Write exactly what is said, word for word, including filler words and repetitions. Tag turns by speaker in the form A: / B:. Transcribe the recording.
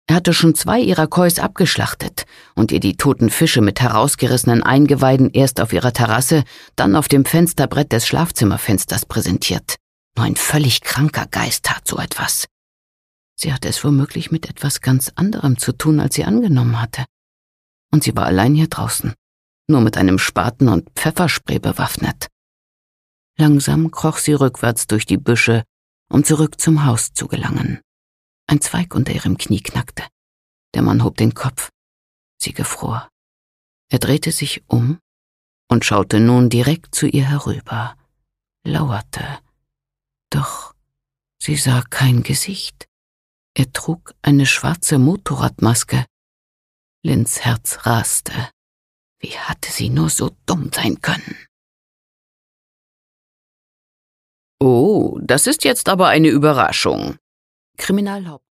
A: Er hatte schon zwei ihrer Kois abgeschlachtet und ihr die toten Fische mit herausgerissenen Eingeweiden erst auf ihrer Terrasse, dann auf dem Fensterbrett des Schlafzimmerfensters präsentiert. Nur ein völlig kranker Geist tat so etwas. Sie hatte es womöglich mit etwas ganz anderem zu tun, als sie angenommen hatte. Und sie war allein hier draußen, nur mit einem Spaten und Pfefferspray bewaffnet. Langsam kroch sie rückwärts durch die Büsche, um zurück zum Haus zu gelangen. Ein Zweig unter ihrem Knie knackte. Der Mann hob den Kopf. Sie gefror. Er drehte sich um und schaute nun direkt zu ihr herüber, lauerte. Doch sie sah kein Gesicht. Er trug eine schwarze Motorradmaske. Lynns Herz raste. Wie hatte sie nur so dumm sein können? »Oh, das ist jetzt aber eine Überraschung«, Kriminalhaupt